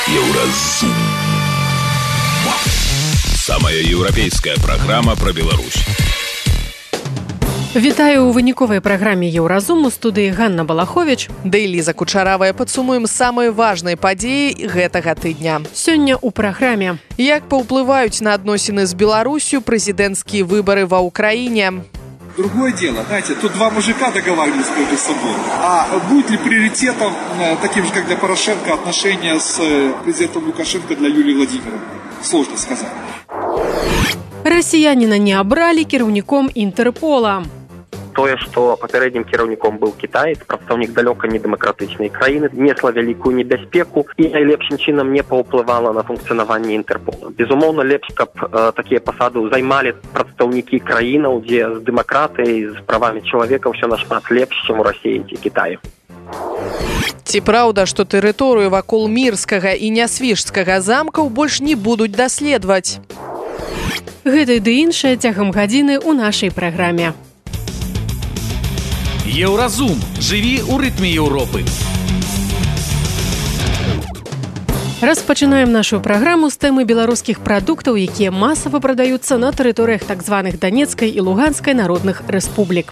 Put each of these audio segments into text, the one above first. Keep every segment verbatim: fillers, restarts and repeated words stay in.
Еўразум. Самая еўрапейская праграма пра Беларусь. Вітаю ў выніковай праграме Еўразум. У студыі Ганна Балахович. Да і Ліза Кучаравая. Падсумуем самыя важныя падзеі гэтага тыдня. Сёння ў праграме. Як паўплываюць на адносіны з Беларусью прэзідэнцкія выбары ва ўкраіне? Другое дело, знаете, тут два мужика договаривались между собой. А будет ли приоритетом, таким же, как для Порошенко, отношения с президентом Лукашенко для Юлии Владимировны? Сложно сказать. Расіяніна не абралі кіраўніком Інтэрпола. Тое, што папярэднім кіраўніком быў Кітай, прадстаўнік далёка не дэмакратычнай краіны, несла вялікую небяспеку і найлепшым чынам не паўплывала на функцыянаванне Інтэрпола. Безумоўна, лепш, каб э, такія пасады займалі прадстаўнікі краінаў, дзе з дэмакратыяй, з правамі чалавека ўсё нашмат лепш, чым у Расіі ці Кітаі. Ці праўда, што тэрыторыю вакол Мірскага і Нясвіжскага замкаў больш не будуць даследаваць? Гэта ды іншае цягам гадзіны ў нашай праграме. Еўразум. Жыві ў рытме Еўропы. Распачынаем нашу праграму з тэмы беларускіх прадуктаў, якія масава прадаюцца на тэрыторыях так званых Данецкай і Луганскай народных рэспублік.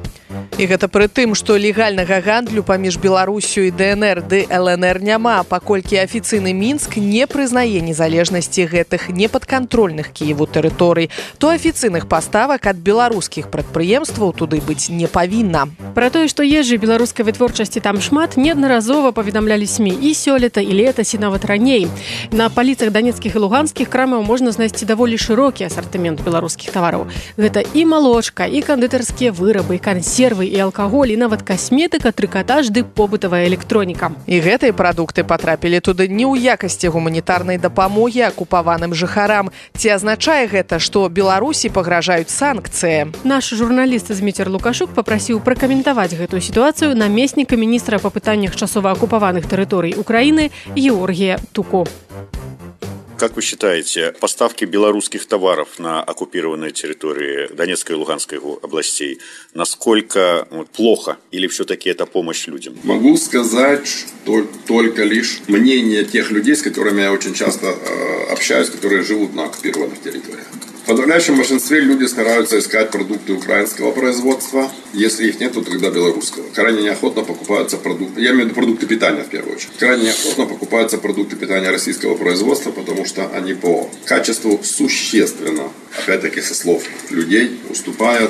І гэта пры тым, што легальнага гандлю паміж Беларусю і ДНР ды ЛНР няма, паколькі афіцыйны Мінск не прызнае незалежнасці гэтых непадкантрольных Кіеву тэрыторый, то афіцыйных паставак ад беларускіх прадпрыемстваў туды быць не павінна. Пра тое, што ежы беларускай вытворчасці там шмат, неаднаразова паведамлялі СМІ і сёлета, і летась, і нават раней. На паліцах данецкіх і луганскіх крамаў можна знайсці даволі шырокі асартымент беларускіх тавараў. Гэта і малочка, і кандытарскія вырабы, і кансервы, і алкаголь, і нават касметыка, трыкатаж ды побытавая электроніка. І гэтыя прадукты патрапілі туды не ў якасці гуманітарнай дапамогі акупаваным жыхарам. Ці азначае гэта, што Беларусі пагражаюць санкцыі? Наш журналіст Зміцер Лукашук папрасіў пракаментаваць гэтую сітуацыю намесніка міністра па пытаннях часова акупаваных тэрыторый Украіны Георгія Туку. Как вы считаете, поставки белорусских товаров на оккупированные территории Донецкой и Луганской областей, насколько плохо или все-таки это помощь людям? Могу сказать, что только лишь мнение тех людей, с которыми я очень часто э, общаюсь, которые живут на оккупированных территориях. В подавляющем большинстве люди стараются искать продукты украинского производства. Если их нет, то тогда белорусского. Крайне неохотно покупаются продукты, я имею в виду продукты питания в первую очередь. Крайне неохотно покупаются продукты питания российского производства, потому что они по качеству существенно, опять-таки со слов людей, уступают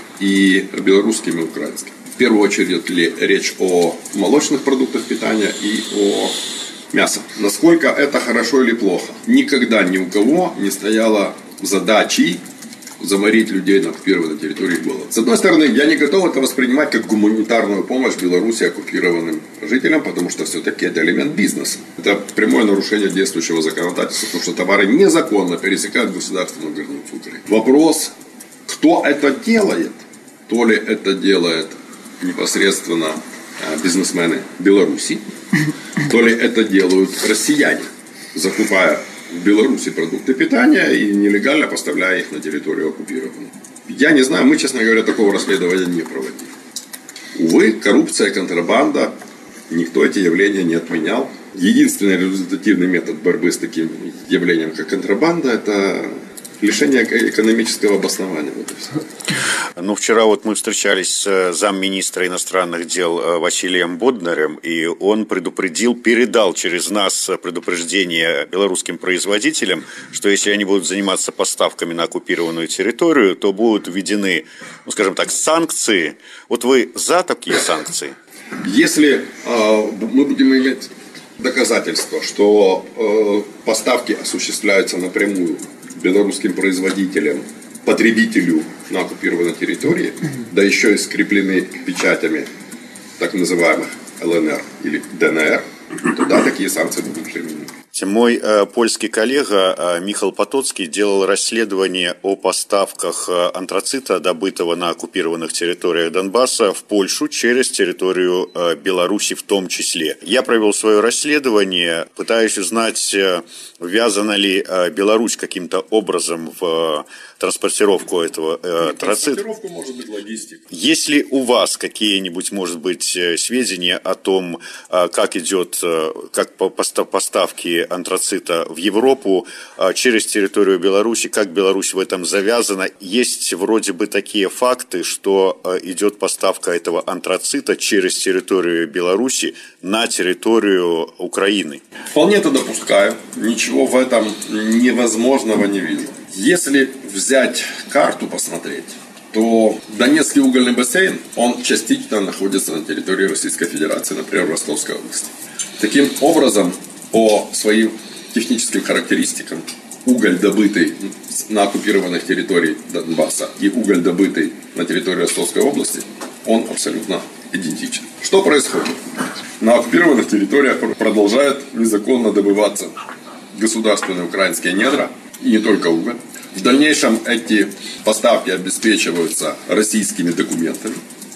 и белорусским, и украинским. В первую очередь ли речь о молочных продуктах питания и о мясе. Насколько это хорошо или плохо? Никогда ни у кого не стояло задачей заморить людей на оккупированной территории голод. С одной стороны, я не готов это воспринимать как гуманитарную помощь Беларуси оккупированным жителям, потому что все-таки это элемент бизнеса. Это прямое нарушение действующего законодательства, потому что товары незаконно пересекают государственную границу Украины. Вопрос, кто это делает? То ли это делает непосредственно бизнесмены Беларуси, то ли это делают россияне, закупая в Беларуси продукты питания и нелегально поставляя их на территорию оккупированную. Я не знаю, мы, честно говоря, такого расследования не проводили. Увы, коррупция, контрабанда, никто эти явления не отменял. Единственный результативный метод борьбы с таким явлением, как контрабанда, это лишение экономического обоснования. Вот и все. Ну, вчера вот мы встречались с замминистра иностранных дел Василием Боднарем, и он предупредил, передал через нас предупреждение белорусским производителям, что если они будут заниматься поставками на оккупированную территорию, то будут введены, ну, скажем так, санкции. Вот вы за такие санкции? Если э, мы будем иметь доказательства, что э, поставки осуществляются напрямую белорусским производителям, потребителю на оккупированной территории, да еще и скреплены печатями так называемых ЛНР или ДНР, то да, такие санкции будут применены. Мой э, польский коллега э, Михаил Потоцкий делал расследование о поставках э, антрацита, добытого на оккупированных территориях Донбасса, в Польшу через территорию э, Беларуси в том числе. Я провел свое расследование, пытаюсь узнать, э, ввязана ли э, Беларусь каким-то образом в э, транспортировку этого э, антрацита. Транспортировку, может быть, логистика. Есть ли у вас какие-нибудь, может быть, сведения о том, э, как идет, э, как по поставки антрацита в Европу через территорию Беларуси, как Беларусь в этом завязана. Есть вроде бы такие факты, что идет поставка этого антрацита через территорию Беларуси на территорию Украины. Вполне это допускаю. Ничего в этом невозможного не вижу. Если взять карту, посмотреть, то Донецкий угольный бассейн, он частично находится на территории Российской Федерации, например, в Ростовской области. Таким образом, по своим техническим характеристикам, уголь, добытый на оккупированных территориях Донбасса, и уголь, добытый на территории Ростовской области, он абсолютно идентичен. Что происходит? На оккупированных территориях продолжают незаконно добываться государственные украинские недра, и не только уголь. В дальнейшем эти поставки обеспечиваются российскими документами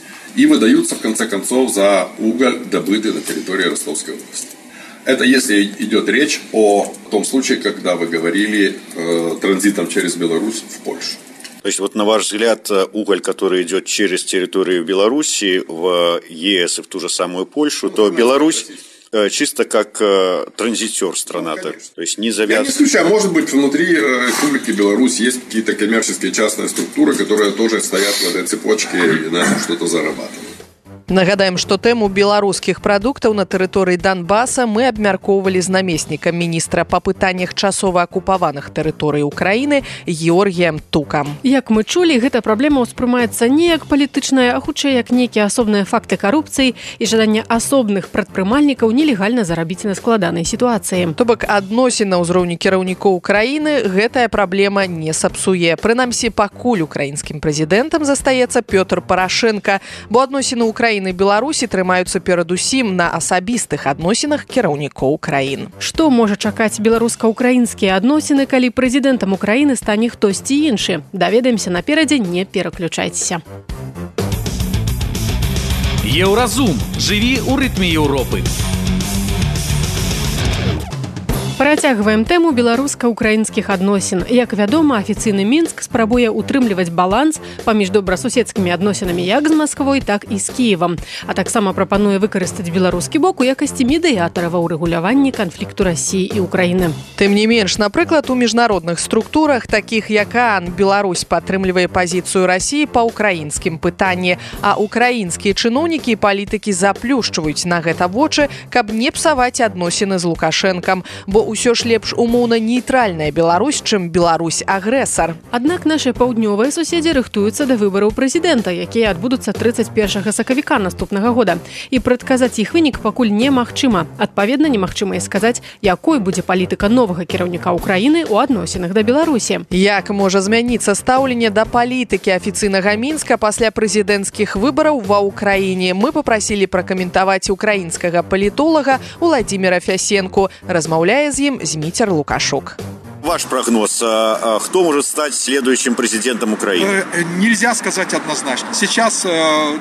и выдаются, в конце концов, за уголь, добытый на территории Ростовской области. Это если идет речь о том случае, когда вы говорили э, транзитом через Беларусь в Польшу. То есть, вот на ваш взгляд, уголь, который идет через территорию Беларуси в ЕС и в ту же самую Польшу, ну, то Беларусь чисто как э, транзитер страна-то, ну, то есть не завязан. Я не исключаю, может быть, внутри Республики Беларусь есть какие-то коммерческие частные структуры, которые тоже стоят в этой цепочке и на этом что-то зарабатывают. Нагадаем, што тэму беларускіх прадуктаў на тэрыторыі Донбаса мы абмяркоўвалі з намеснікам міністра па пытаннях часова акупаваных тэрыторый Украіны Георгіем Тукам. Як мы чулі, гэта праблема ўспрымаецца не як палітычная, а хутчэй як нейкія асобныя факты карупцыі і жаданне асобных прадпрымальнікаў нелегальна зарабіць на складанай сітуацыі. То бок адносін на ўзроўні кіраўнікоў Украіны гэтая праблема не сапсуе. Прынамсі, пакуль украінскім прэзідэнтам застаецца Пётр Парашенка, бо адносіны Украіны і Беларусі трымаюцца перадусім на асабістых адносінах кіраўнікоў краін. Што можа чакаць беларуска-украінскія адносіны, калі прэзідэнтам Украіны стане хтосьці іншы? Даведаемся наперадзе, не пераключайцеся. Еўразум. Жыві ў рытме Еўропы. Працягваем тэму беларуска-украінскіх адносін. Як вядома, афіцыйны Мінск спрабуе ўтрымліваць баланс паміж добрасуседскімі адносінамі як з Масквой, так і з Кіевам. А таксама прапануе выкарыстаць беларускі бок у якасці медыятара ва ўрэгуляванні канфлікту Расіі і Украіны. Тым не менш, напрыклад, у міжнародных структурах, такіх як ААН, Беларусь падтрымлівае пазіцыю Расіі па ўкраінскім пытанні, а украінскія чыноўнікі і палітыкі заплюшчваюць на гэта вочы, каб не псаваць адносіны з Лукашэнкам, бо ўсё ж лепш умоўна нейтральная Беларусь, чым Беларусь-агрэсар. Аднак нашы паўднёвыя суседзі рыхтуюцца да выбараў прэзідэнта, якія адбудуцца трыццаць першага сакавіка наступнага года. І прадказаць іх вынік пакуль немагчыма. Адпаведна, немагчыма і сказаць, якой будзе палітыка новага кіраўніка Украіны ў адносінах да Беларусі. Як можа змяніцца стаўленне да палітыкі афіцыйнага Мінска пасля прэзідэнцкіх выбараў ва ўкраіне, мы папрасілі пракаментаваць украінскага палітолага Владимира Фясенко. Размаўляе з ім Зміцер Лукашук. Ваш прогноз, а, кто может стать следующим президентом Украины? Нельзя сказать однозначно. Сейчас э,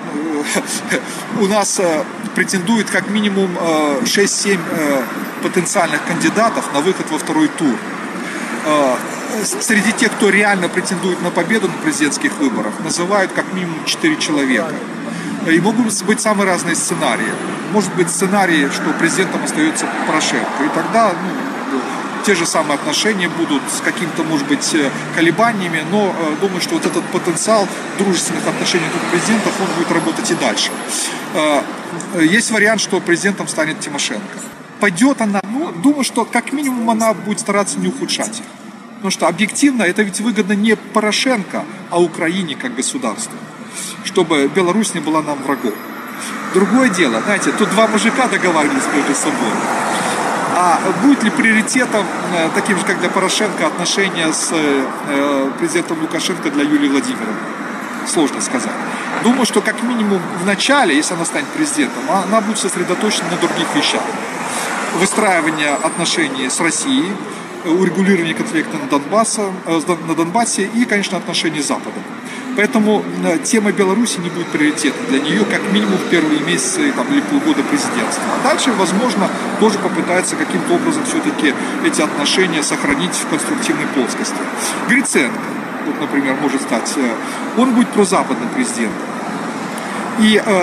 у нас э, претендует как минимум э, шесть-семь э, потенциальных кандидатов на выход во второй тур. Э, среди тех, кто реально претендует на победу на президентских выборах, называют как минимум четыре человека. И могут быть самые разные сценарии. Может быть сценарий, что президентом остается Порошенко. И тогда ну, те же самые отношения будут с каким-то, может быть, колебаниями, но э, думаю, что вот этот потенциал дружественных отношений двух президентов, он будет работать и дальше. Э, есть вариант, что президентом станет Тимошенко. Пойдет она, ну, думаю, что как минимум она будет стараться не ухудшать их. Потому что объективно это ведь выгодно не Порошенко, а Украине как государству, чтобы Беларусь не была нам врагом. Другое дело, знаете, тут два мужика договаривались между собой. А будет ли приоритетом, таким же, как для Порошенко, отношения с президентом Лукашенко для Юлии Владимировны? Сложно сказать. Думаю, что как минимум в начале, если она станет президентом, она будет сосредоточена на других вещах. Выстраивание отношений с Россией, урегулирование конфликта на Донбассе, на Донбассе и, конечно, отношения с Западом. Поэтому тема Беларуси не будет приоритетом для нее, как минимум в первые месяцы там, или полгода президентства. А дальше, возможно, тоже попытается каким-то образом все-таки эти отношения сохранить в конструктивной плоскости. Гриценко, вот, например, может стать, он будет прозападным президентом. И э,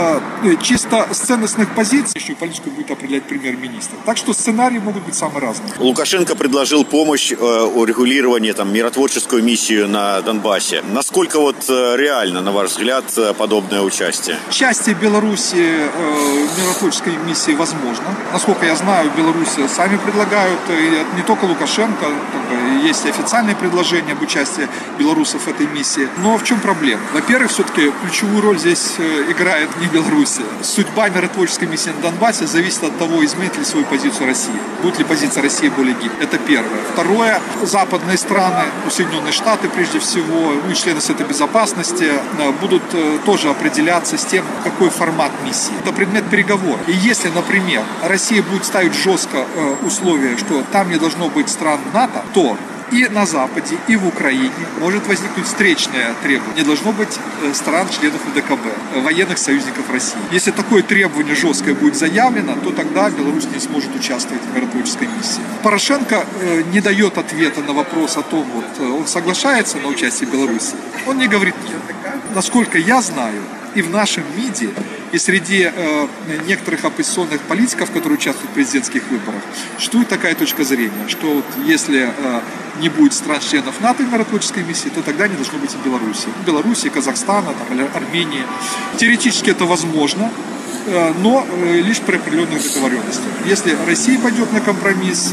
чисто с ценностных позиций внешнюю политику будет определять премьер-министр. Так что сценарии могут быть самые разные. Лукашенко предложил помощь э, урегулирования, там, миротворческую миссию на Донбассе. Насколько вот э, реально, на ваш взгляд, подобное участие? Участие Беларуси э, в миротворческой миссии возможно. Насколько я знаю, Беларуси сами предлагают, и не только Лукашенко, есть официальные предложения об участии белорусов в этой миссии. Но в чем проблема? Во-первых, все-таки ключевую роль здесь играет не Беларусь. Судьба миротворческой миссии на Донбассе зависит от того, изменит ли свою позицию России. Будет ли позиция России более гибкой. Это первое. Второе. Западные страны, Соединенные Штаты прежде всего, ну и члены Совета Безопасности будут тоже определяться с тем, какой формат миссии. Это предмет переговоров. И если, например, Россия будет ставить жестко условия, что там не должно быть стран НАТО, то и на Западе, и в Украине может возникнуть встречное требование. Не должно быть стран-членов УДКБ, военных союзников России. Если такое требование жесткое будет заявлено, то тогда Беларусь не сможет участвовать в миротворческой миссии. Порошенко не дает ответа на вопрос о том, вот он соглашается на участие Беларуси. Он не говорит нет. Насколько я знаю, и в нашем МИДе, и среди э, некоторых оппозиционных политиков, которые участвуют в президентских выборах, существует такая точка зрения, что вот если э, не будет стран-членов НАТО в миротворческой миссии, то тогда не должно быть и Беларуси. Беларуси, Казахстана, там, или Армении. Теоретически это возможно, э, но э, лишь при определенных договоренностях. Если Россия пойдет на компромисс,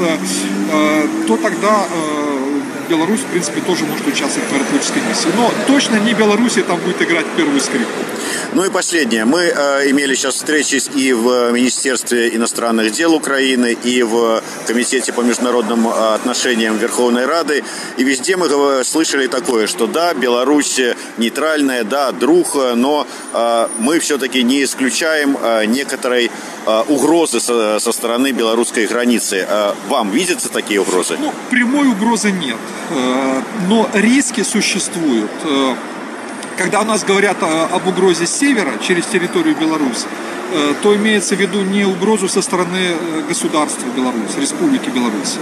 э, то тогда э, Беларусь, в принципе, тоже может участвовать в миротворческой миссии. Но точно не Беларусь там будет играть первую скрипку. Ну и последнее. Мы э, имели сейчас встречи и в Министерстве иностранных дел Украины, и в Комитете по международным отношениям Верховной Рады. И везде мы слышали такое, что да, Беларусь нейтральная, да, друг, но э, мы все-таки не исключаем э, некоторой э, угрозы со, со стороны белорусской границы. Э, вам видятся такие угрозы? Ну, прямой угрозы нет, э, но риски существуют. Когда у нас говорят об угрозе с севера через территорию Беларуси, то имеется в виду не угрозу со стороны государства Беларусь, Республики Беларусь,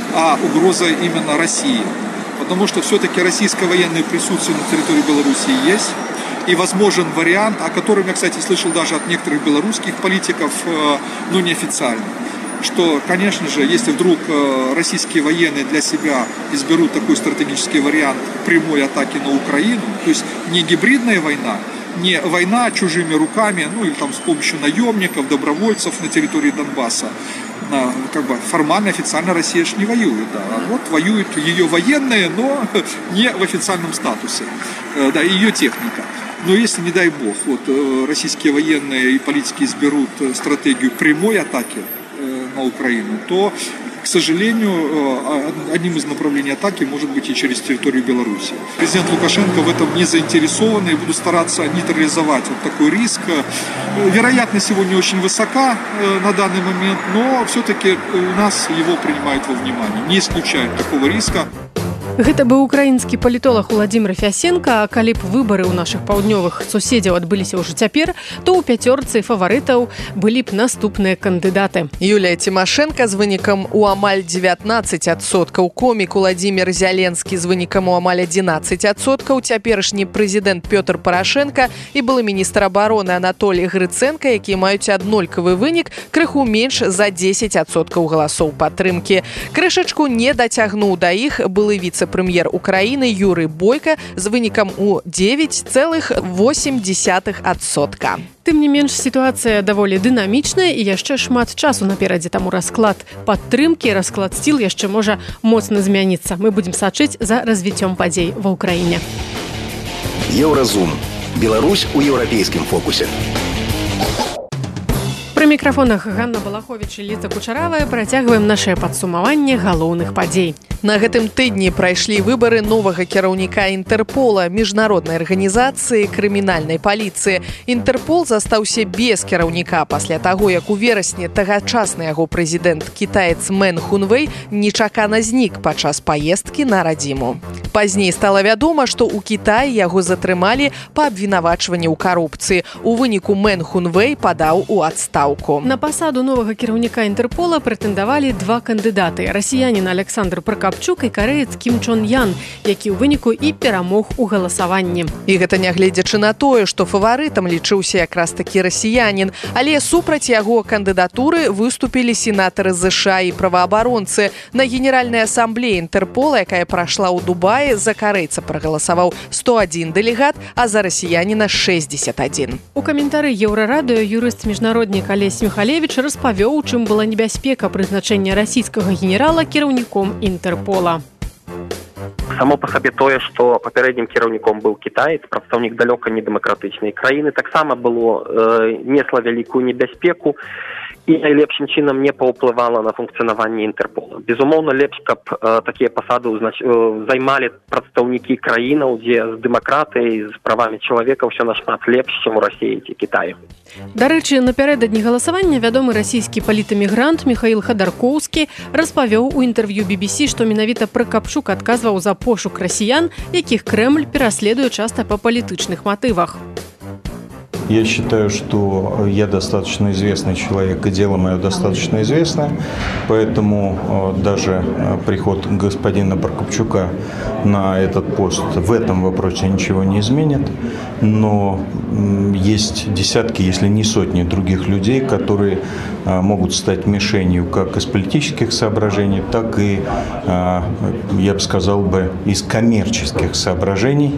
а угроза именно России. Потому что все-таки российское военное присутствие на территории Беларуси есть. И возможен вариант, о котором я, кстати, слышал даже от некоторых белорусских политиков, но неофициально, что, конечно же, если вдруг российские военные для себя изберут такой стратегический вариант прямой атаки на Украину, то есть не гибридная война, не война чужими руками, ну или там с помощью наемников, добровольцев на территории Донбасса, как бы формально, официально Россия же не воюет, да, а вот воюют ее военные, но не в официальном статусе, да, ее техника. Но если, не дай бог, вот российские военные и политики изберут стратегию прямой атаки на Украину, то, к сожалению, одним из направлений атаки может быть и через территорию Беларуси. Президент Лукашенко в этом не заинтересован и будет стараться нейтрализовать вот такой риск. Вероятность сегодня очень высока на данный момент, но все-таки у нас его принимают во внимание, не исключают такого риска. Гэта быў украінскі палітолог Владзімир Фясенко. А калі б выбары ў нашых паўднёвых суседзяў адбыліся ўжо цяпер, то ў пяцёрцы фаварытаў былі б наступныя кандыдаты. Юлія Тимошенко з вынікам у амаль дзевятнаццаць адсоткаў, комік Уладзімир Зяленскі з вынікам у амаль адзінаццаць адсоткаў, цяперашні прэзідэнт Пётр Порошенко і былы міністр абароны Анатолій Грыценко, якія маюць аднолькавы вынік, крыху менш за дзесяць адсоткаў галасоў падтрымкі. Крышачку не дацягнуў да іх былы віцэ прэм'ер Украины Юрий Бойко з вынікам у дзевяць цэлых восем дзесятых адсотка. Тым не менш, сітуацыя даволі дынамічная і яшчэ шмат часу наперадзе, таму расклад падтрымкі, расклад сіл яшчэ можа моцна змяніцца. Мы будзем сачыць за развіццём падзей ва ўкраіне. Еўразум. Беларусь у еўрапейскім фокусе. Пры мікрафонах Ганна Балаховіч і Ліза Кучаравая працягваем нашае падсумаванне галоўных падзей. На гэтым тыдні прайшлі выбары новага кіраўніка Інтэрпола, міжнароднай арганізацыі крымінальнай паліцыі. Інтэрпол застаўся без кіраўніка пасля таго, як у верасні тагачасны яго прэзідэнт кітаец Мэн Хунвэй нечакана знік падчас паездкі на радзіму. Пазней стала вядома, што ў Кітаі яго затрымалі па абвінавачванні ў карупцыі. У выніку Мэн Хунвэй падаў у адстаўку. адстаўку. На пасаду новага кіраўніка Інтэрпола прэтэндавалі два кандыдаты: расіянін Александр Пракапчук і карэец Кім Чон Ян, які ў выніку і перамог у галасаванні. І гэта нягледзячы на тое, што фаварытам лічыўся якраз такі расіянін, але супраць яго кандыдатуры выступілі сенатары ЗША і праваабаронцы. На Генеральнай асамблеі Інтэрпола, якая прайшла ў Дубаі, за карэйца прагаласаваў сто адзін дэлегат, а за расіяніна шэсцьдзесят адзін. У каментары Еўрарадыё юрыст-міжнароднік Алесь Михалевіч распавёў, чым была небяспека прызначэння расійскага генерала кіраўніком Інтэрпола. Само по сабе тое, што папярэднім кіраўніком быў кітаец, прадстаўнік далёка не дэмакратычнай краіны, таксама было э, несла вялікую небяспеку і найлепшым чынам не паўплывала на функцыянаванне Інтэрпола. Безумоўна, лепш, каб э, такія пасады ўзнач... э, займалі прадстаўнікі краінаў, дзе з дэмакратыяй, з правамі чалавека ўсё нашмат лепш, чым у Расіі ці Кітаі. Дарэчы, напярэдадні галасавання вядомы расійскі палітэмігрант Міхаіл Хадаркоўскі распавёў у інтэрв'ю би би сі, што менавіта Пракапчук адказваў за пошук расіян, якіх Крэмль пераследуе часта па палітычных матывах. Я считаю, что я достаточно известный человек, и дело мое достаточно известное, поэтому даже приход господина Прокопчука на этот пост в этом вопросе ничего не изменит. Но есть десятки, если не сотни других людей, которые могут стать мишенью как из политических соображений, так и, я бы сказал бы, из коммерческих соображений,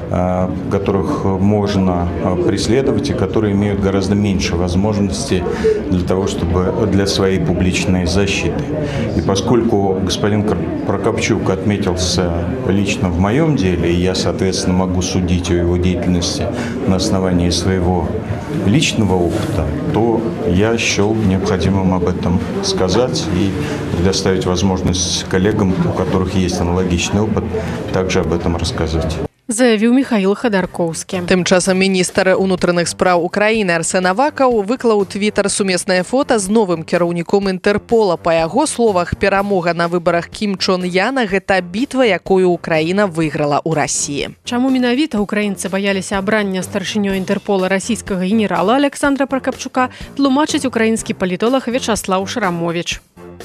которых можно преследовать и которые имеют гораздо меньше возможностей для того, чтобы для своей публичной защиты. И поскольку господин Прокопчук отметился лично в моем деле, и я, соответственно, могу судить о его деятельности на основании своего личного опыта, то я счел необходимым об этом сказать и предоставить возможность коллегам, у которых есть аналогичный опыт, также об этом рассказать. Заявіў Міхаіл Хадаркоўскі. Тым часам міністр унутраных спраў Украіны Арсен Авакаў выклаў у твітар сумеснае фота з новым кіраўніком Інтэрпола. Па яго словах, перамога на выбарах Кім Чон Яна – гэта бітва, якую Украіна выйграла ў Расіі. Чаму менавіта украінцы баяліся абрання старшынёй Інтэрпола расійскага генерала Александра Пракапчука, тлумачыць украінскі палітолог Вячаслав Шрамович.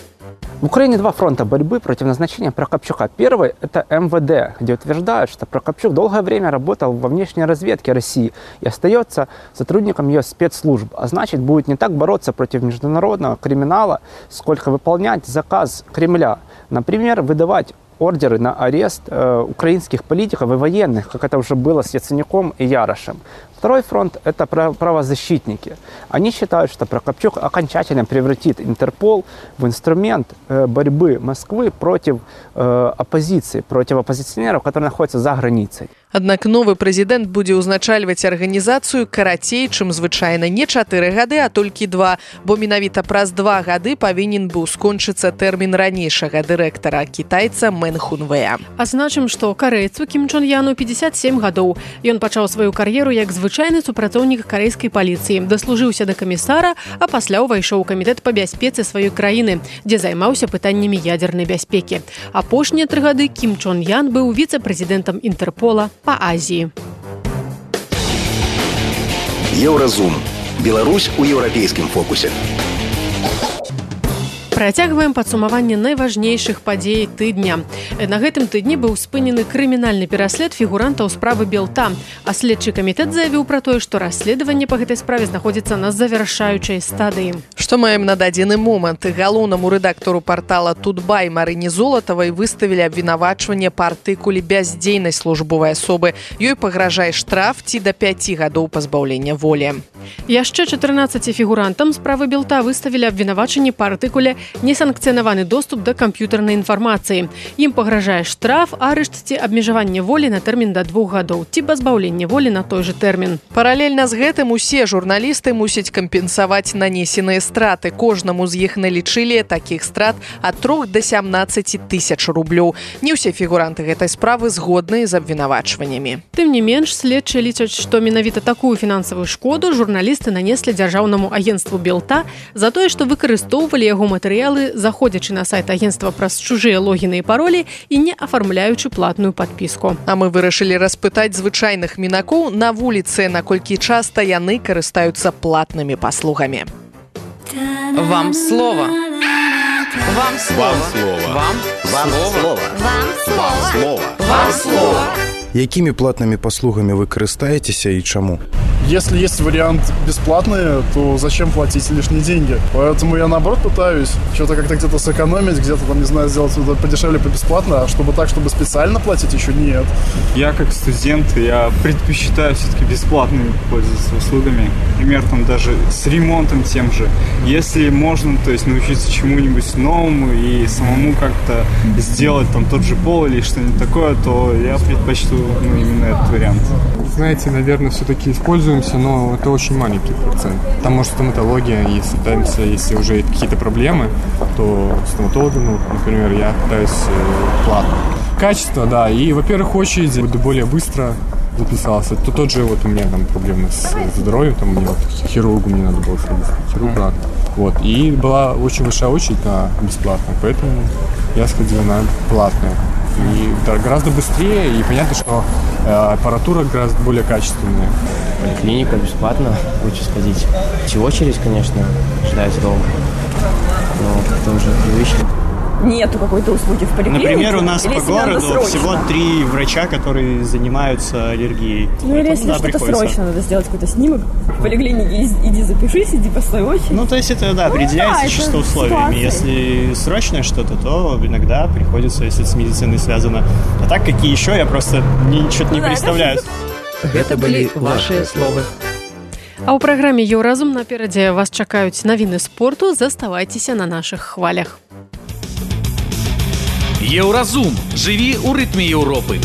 В Украине два фронта борьбы против назначения Прокопчука. Первый – это эм вэ дэ, где утверждают, что Прокопчук долгое время работал во внешней разведке России и остается сотрудником ее спецслужб, а значит, будет не так бороться против международного криминала, сколько выполнять заказ Кремля. Например, выдавать ордеры на арест э, украинских политиков и военных, как это уже было с Яценюком и Ярошем. Второй фронт – это правозащитники. Они считают, что Прокопчук окончательно превратит Интерпол в инструмент борьбы Москвы против э, оппозиции, против оппозиционеров, которые находятся за границей. Аднак новы прэзідэнт будзе ўзначальваць арганізацыю карацей, чым звычайна не чатыры гады, а толькі два, бо менавіта праз два гады павінен быў скончыцца тэрмін ранейшага дырэктара кітайца Мэн Хунвэя. Азначым, што карэйцу Кім Чон Яну пятьдесят семь гадоў. Ён пачаў сваю кар'еру як звычайны супрацоўнік карэйскай паліцыі, даслужыўся да камісара, а пасля ўвайшоў у камітэт па бяспецы сваёй краіны, дзе займаўся пытаннямі ядзернай бяспекі. Апошнія тры гады Кім Чон Ян быў віцэ-прэзідэнтам Інтэрпола по Азии. Еўразум. Беларусь у еўрапейскім фокусе. Працягваем падсумаванне найважнейшых падзей тыдня. На гэтым тыдні быў спынены крымінальны пераслед фігурантаў справы Белта, а следчы камітэт заявіў пра тое, што расследаванне па гэтай справе знаходзіцца на завяршаючай стадыі. Што маем на дадзены момант? Галоўнаму рэдактару партала Тутбай Марыне Золатавай выставілі абвінавачванне па артыкуле «Бяздзейнасць службовай асобы». Ёй пагражае штраф ці да пяці гадоў пазбаўлення волі. Яшчэ чатырнаццаці фігурантам справы Белта выставілі абвінавачанне па артыкуле «Несанкцыянаваны доступ да камп'ютарнай інфармацыі». Ім пагражае штраф, арышт ці абмежаванне волі на тэрмін да двух гадоў ці пазбаўленне волі на той жа тэрмін. Паралельна з гэтым усе журналісты мусяць кампенсаваць нанесеныя страты. Кожнаму з іх налічылі такіх страт ад трох да сямнаццаці тысяч рублёў. Не ўсе фігуранты гэтай справы згодныя з абвінавачваннямі. Тым не менш, следчыя лічаць, што менавіта такую фінансавую шкоду журналісты нанеслі дзяржаўнаму агенцтву Белта за тое, што выкарыстоўвалі яго матэрыялы, заходзячы на сайт агенцтва праз чужыя логіны і паролі і не афармляючы платную падпіску. А мы вырашылі распытаць звычайных мінакоў на вуліцы, наколькі часта яны карыстаюцца платнымі паслугамі. Вам слово. Вам слово. Вам слово. Вам слово. Вам слово. Вам слово. Вам слово. Якими платными паслугами вы карыстаетеся и чему? Если есть вариант бесплатные, то зачем платить лишние деньги? Поэтому я, наоборот, пытаюсь что-то как-то где-то сэкономить, где-то, там, не знаю, сделать подешевле, побесплатно, а чтобы так, чтобы специально платить, еще нет. Я, как студент, я предпочитаю все-таки бесплатными пользоваться услугами. Например, там даже с ремонтом тем же. Если можно, то есть научиться чему-нибудь новому и самому как-то сделать там тот же пол или что-нибудь такое, то я предпочту ну, именно этот вариант. Знаете, наверное, все-таки используемся, но это очень маленький процент. Там, может, стоматология, если пытаемся, если уже какие-то проблемы, то стоматологу, ну, например, я пытаюсь э, платно. Качество, да, и, во-первых, очередь более быстро записался. То тот же вот у меня там проблемы с здоровьем, там мне вот к хирургу мне надо было сходить, хирург рад. Вот, и была очень большая очередь на бесплатно, поэтому я сходил на платное. И да, гораздо быстрее, и понятно, что э, аппаратура гораздо более качественная. Поликлиника бесплатно, лучше сходить. В очередь, конечно, ждать долго, но как-то уже привычно. Нету какой-то услуги в поликлинике? Например, у нас по городу всего три врача, которые занимаются аллергией. Ну или если что-то срочно, надо сделать какой-то снимок в поликлинике, иди запишись, иди по своей очереди. Ну то есть это, да, определяется ну, да, чисто условиями. Если срочное что-то, то иногда приходится, если с медициной связано. А так какие еще, я просто ничего не ну, представляю. Это были ваши словы. А ў праграме «Еўразум» наперадзе вас чакаюць навіны спорту. Заставайцеся на нашых хвалях. Еўразум. Жыві ў рытме Еўропы.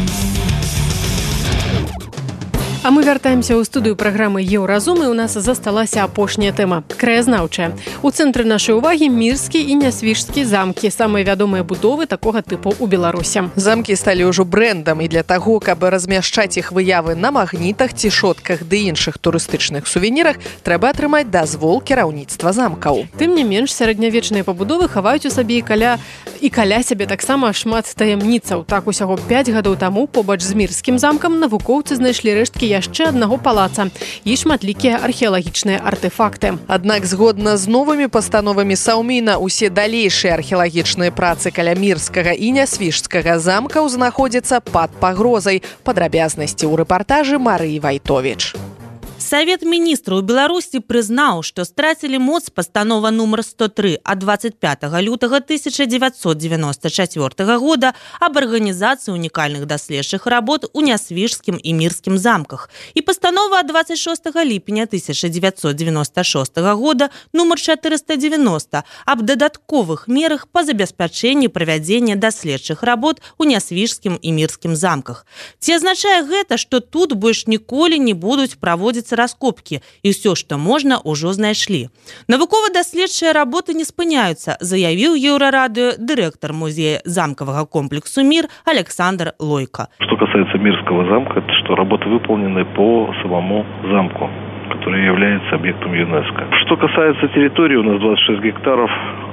А мы вяртаемся ў студыю праграмы «Еўразум», і ў нас засталася апошняя тэма – краязнаўчая. У цэнтры нашай увагі мірскі і нясвіжскі замкі, самыя вядомыя будовы такога тыпу ў Беларусі. Замкі сталі ўжо брэндам, і для таго, каб размяшчаць іх выявы на магнітах, цішотках ды іншых турыстычных сувенірах, трэба атрымаць дазвол кіраўніцтва замкаў. Тым не менш, сярэднявечныя пабудовы хаваюць у сабе і каля, і каля сябе таксама шмат таямніцаў. Так, усяго пяць гадоў таму побач з мірскім замкам навукоўцы знайшлі рэшткі яшчэ аднаго палаца і шматлікія археалагічныя артефакты. Аднак, згодна з новымі пастановамі Саўміна, усе далейшыя археалагічныя працы каля мірскага і нясвіжскага замкаў знаходзяцца пад пагрозай. Падрабязнасці ў рэпартажы Марыі Вайтовіч. Совет министраў Беларусі прызнаў, што страцілі моц пастанова нумар сто тры ад двадцать пятага лютага тысяча девятьсот девяносто четвёртага года аб арганізацыі унікальных даследчых работ у нясвіжскім і мірскім замках і пастанова ад двадцать шостага ліпеня тысяча девятьсот девяносто шостага года нумар четыреста девяносто аб дадатковых мерах па забеспячэнні правядзення даследчых работ у нясвіжскім і мірскім замках. Ці азначае гэта, што тут больш ніколі не будуць праводзіцца раскопкі, і ўсё, што можна, ужо знайшлі. Навукова-даследчыя работы не спыняюцца, заявіў Еўрарадыё дырэктар музея замкавага комплексу «Мир» Александр Лойко. Что касается Мирского замка, это что работы выполнены по самому замку, который является объектом ЮНЕСКО. Что касается территории, у нас двадцать шесть гектаров,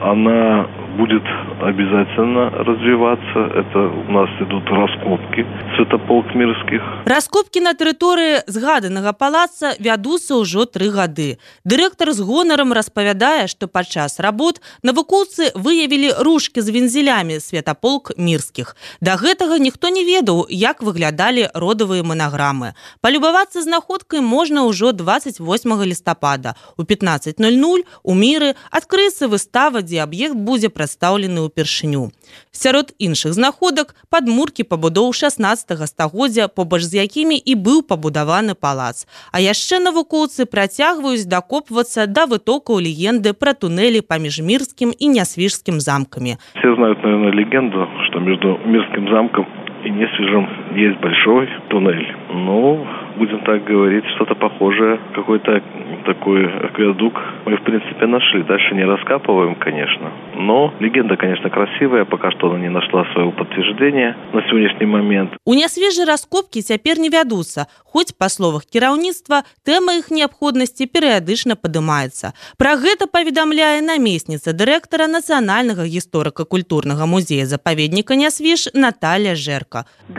она будет обязательно развиваться. Это у нас идут раскопки святополк мирских. Раскопки на тэрыторыі згаданага палаца вядуцца ўжо тры гады. Дырэктар з гонарам распавядае, што падчас работ навукоўцы выявілі ружкі з вензелямі святополк мірскіх. Да гэтага ніхто не ведаў, як выглядалі родавыя манаграмы. Палюбавацца знаходкай можна ўжо двадцать восьмага лістапада. У пятнадцать ноль ноль у Міры адкрыецца выстава, дзе аб'ект будзе прадстаўлены ўпершыню. Сярод іншых знаходак падмуркі пабудоў шаснаццатага стагоддзя, побач з якімі і быў пабудаваны палац. А яшчэ навукоўцы працягваюць дакопвацца да вытокаў легенды пра туннелі паміж мірскім і нясвіжскім замкамі. Все знают, наверное, легенду, что между Мирским замком и Несвижем есть большой туннель. Ну, будем так говорить, что-то похожее, какой-то такой акведук мы, в принципе, нашли. Дальше не раскапываем, конечно. Но легенда, конечно, красивая, пока что она не нашла своего подтверждения на сегодняшний момент. У Нясвіжы раскопкі цяпер не вядуцца, хоць, па словах кіраўніцтва, тэма іх неабходнасці перыядычна падымаецца. Пра гэта паведамляе намесніца дырэктара Нацыянальнага гісторыка-культурнага музея-запаведніка Нясвіж Наталья Жерка. Два этих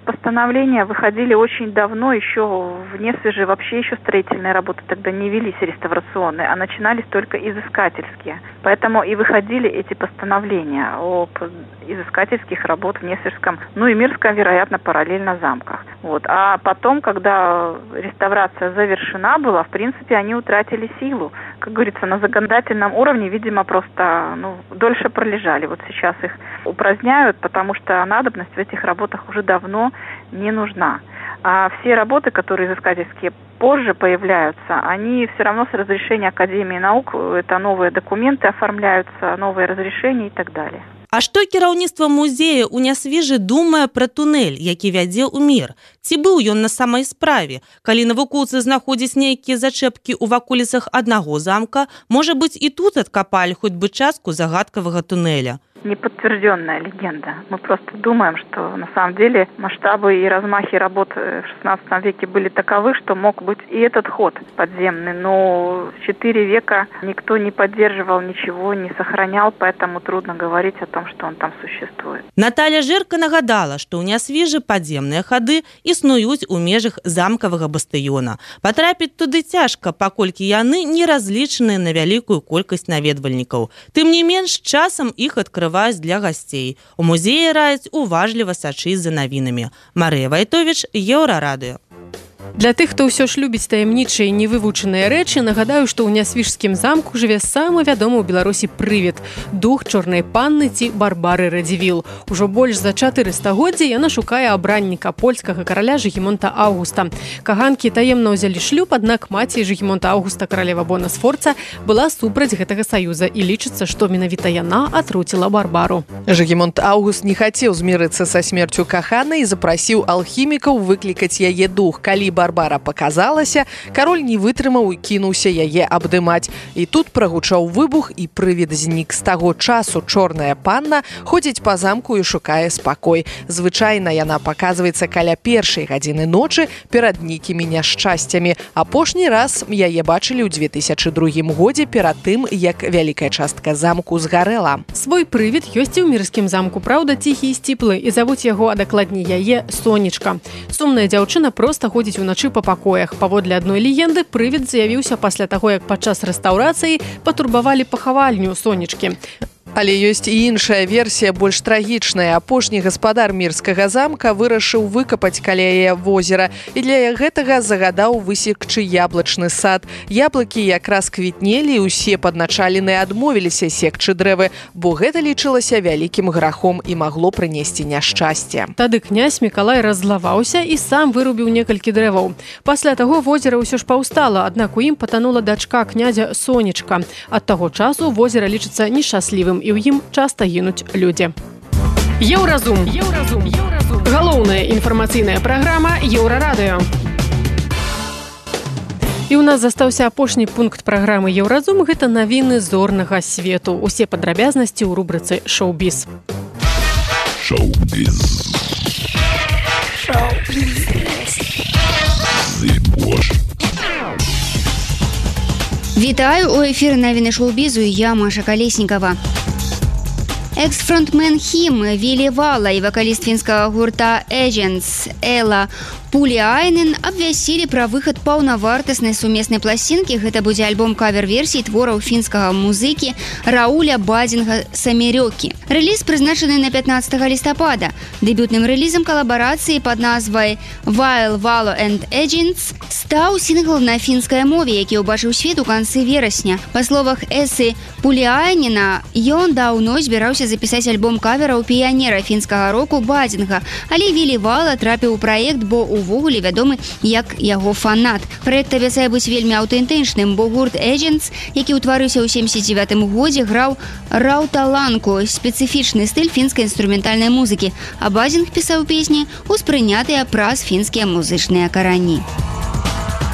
постановления выходили очень давно, еще вне свежие, вообще еще строительные работы тогда не велись реставрационные, а начинались только изыскательские. Поэтому и выходили эти постановления об изыскательских работ в Несвежском, ну и Мирском, вероятно, параллельно замках. Вот. А потом, когда реставрация завершена была, в принципе, они утратили силу. Как говорится, на законодательном уровне, видимо, просто ну, дольше пролежали. Вот сейчас их упраздняют, потому что надобность в этих работах уже давно не нужна. А все работы, которые изыскательские позже появляются, они все равно с разрешения Академии наук, это новые документы оформляются, новые разрешения и так далее. А што кіраўніцтва музея ў Нясвіжы думае пра тунэль, які вядзе ў мір? Ці быў ён на самай справе? Калі навукоўцы знаходзяць нейкія зачэпкі ў ваколіцах аднаго замка, можа быць і тут адкапалі хоць бы частку загадкавага тунэля. Неподтвержденная легенда. Мы просто думаем, что на самом деле масштабы и размахи работ в шестнадцатом веке были таковы, что мог быть и этот ход подземный. Но четыре века никто не поддерживал ничего, не сохранял, поэтому трудно говорить о том, что он там существует. Наталья Жирка нагадала, што ў Нясвіжы падземныя хады існуюць у межах замкавага бастыёна. Патрапіць туды цяжка, паколькі яны не разлічаныя на вялікую колькасць наведвальнікаў. Тым не менш, часам іх адкрываюць для гостей. У музеі раяць уважліва сачыць за навінамі. Марыя Вайтовіч, Еўрарадыё. Для тых, хто ўсё ж любіць таямнічыя і невывучаныя рэчы, нагадаю, што ў Нясвіжскім замку жыве самы вядомы ў Беларусі прывід – дух чорнай панны ці Барбары Радзівіл. Ужо больш за чатыры стагоддзі яна шукае абранніка польскага караля Жыгімонта Аўгуста. Каганкі таемна ўзялі шлюб, аднак маці Жыгімонта Аўгуста, каралева Бона Сфорца, была супраць гэтага саюза і лічыцца, што менавіта яна атруціла Барбару. Жыгімонт Аўгуст не хацеў змірыцца са смерцю каханай і запрасіў алхімікаў выклікаць яе дух. Калі Барбара показалася, кароль не вытрымаў і кінуўся яе абдымаць. І тут прагучаў выбух, і прывід знік. З таго часу чорная панна ходзіць па замку і шукае спакой. Звычайна яна паказваецца каля першай гадзіны ночы перад нейкімі няшчасцямі. Апошні раз яе бачылі ў дзве тысячы другім годзе перад тым, як вялікая частка замку згарэла. Свой прывід ёсць і ў Мірскім замку, праўда, ціхі і сціплы, і завуць яго, а дакладней яе, Сонечка. Сумная дзяўчына проста ходзіць уначы па пакоях. Паводле адной легенды, прывід з'явіўся пасля таго, як падчас рэстаўрацыі патурбавалі пахавальню Сонечкі. Але ёсць і іншая версія, больш трагічная. Апошні гаспадар Мірскага замка вырашыў выкапаць каля яе возера і для гэтага загадаў высекчы яблычны сад. Яблыкі якраз квітнелі, і ўсе падначаленыя адмовіліся секчы дрэвы, бо гэта лічылася вялікім грахом і магло прынесці няшчасце. Тады князь Мікалай раззлаваўся і сам вырубіў некалькі дрэваў. Пасля таго возера ўсё ж паўстала, аднак у ім патанула дачка князя Сонечка. Ад таго часу возера лічыцца нешчаслівым, і ў ім часта гінуць людзі. Еўразум. Еўразум. Еўразум. Галоўная інфармацыйная праграма Еўрарадыё. І ў нас застаўся апошні пункт праграмы Еўразум. Гэта навіны зорнага свету. Усе падрабязнасці ў рубрыцы «Шоу-біз». Шоу-біз. Шоу-біз. Вітаю, у эфіры навіны шоу-бізу, я Маша Калеснікава. Экс-фронтмен Хім Вілі Вала і вакаліст фінскага гурта Agents Ела Пуліайнен абвясцілі пра выхад паўнавартаснай сумеснай пласцінкі. Гэта будзе альбом кавер-версій твораў фінскага музыкі Рауля Бадзінга Самірёкі. Рэліз прызначаны на пятнаццатага лістапада. Дэбютным рэлізам калабарацыі пад назвай While Valo and Agents стаў сінгл на фінскай мове, які ўбачыў свет у канцы верасня. Па словах Эсы Пуліайнена, ён даўно збіраўся запісаць альбом кавераў піянера фінскага року Бадзінга, але Вілі Вала трапіў у праект, бо увогуле вядомы як яго фанат. Праект абяцае быць вельмі аўтэнтычным, бо гурт Agents, які ўтварыўся ў семдзесят дзевятым годзе, граў рауталанку, спецыфічны стыль фінскай інструментальнай музыкі, а Бадзінг пісаў песні, успрынятыя праз фінскія музычныя карані.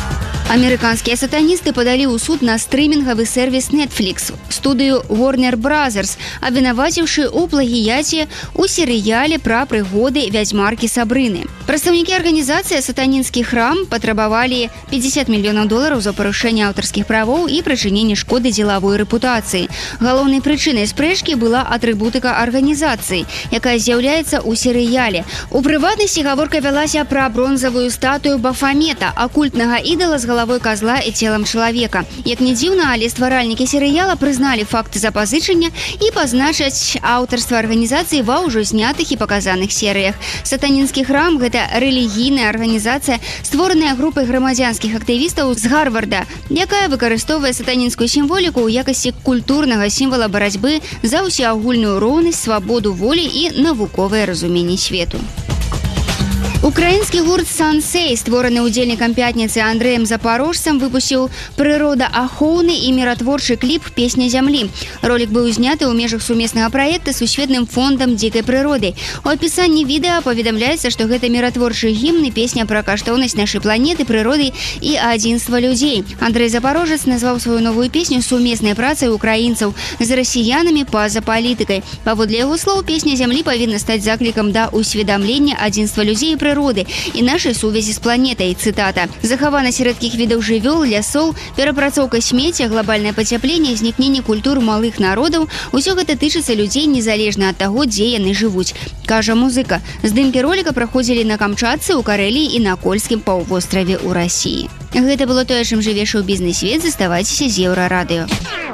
Амерыканскія сатаністы падалі ў суд на стрымінгавы сервіс Netflix, студыю Warner Brothers, абвінаваціўшы ў плагіяце ў серыяле пра прыгоды вядзьмаркі Сабрыны. Прадстаўнікі арганізацыі «Сатанінскі храм» патрабавалі пятьдесят мільёнаў долараў за парушэнне аўтарскіх правоў і прычыненне шкоды дзелавой рэпутацыі. Галоўнай прычынай спрэчкі была атрыбутыка арганізацыі, якая з'яўляецца ў серыяле. У прыватнасці гаворка вялася пра бронзавую статую Бафамета, акультнага ідала з галавой козла і целам чалавека. Як не дзіўна, але стваральнікі серыяла прызналі факты запазычання і пазначаць аўтарства арганізацыі ва ўжо знятых і паказаных серыях. «Сатанінскі храм» – гэта рэлігійная арганізацыя, створаная групай грамадзянскіх актывістаў з Гарварда, якая выкарыстоўвае сатанінскую сімволіку ў якасці культурнага сімвала барацьбы за ўсеагульную роўнасць, свабоду волі і навуковае разуменне свету. Украінскі гурт «Сансей», створаны ўдзельнікам «Пятніцы» Андрэем Запорожцам, выпусціў прыродаахоўны і міратворчы кліп «Песня зямлі». Ролік быў зняты ў межах сумеснага праекта з Сусветным фондам дзікай прыроды. У апісанні відэа паведамляецца, што гэта міратворчы гімн і песня пра каштоўнасць нашай планеты, прыроды і адзінства людзей. Андрэй Запорожец назваў сваю новую песню сумеснай працай украінцаў з расіянамі па-за палітыкай. Паводле яго слоў, «Песня зямлі» павінна стаць заклікам да ўсведамлення адзінства людзей і прыроды природы і нашай сувязі з планетай. Цытата. Захаванасць рэдкіх відаў жывёл, лясоў, перапрацоўка смецця, глобальнае пацяпленне, знікненне культур малых народаў – усё гэта тычыцца людзей незалежна ад таго, дзе яны жывуць, кажа музыка. Здымкі роліка праходзілі на Камчатцы, у Карэліі і на Кольскім паўвостраве ў Расіі. Гэта было тое, чым жыве шоу-бізнес-свет. Заставайцеся з Еўрарадыё.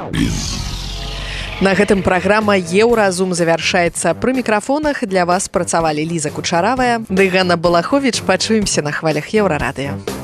На гэтым праграма «Еўразум» завяршаецца. Пры мікрафонах для вас працавалі Ліза Кучаравая ды Ганна Балаховіч. Пачуемся на хвалях Еўрарадыё.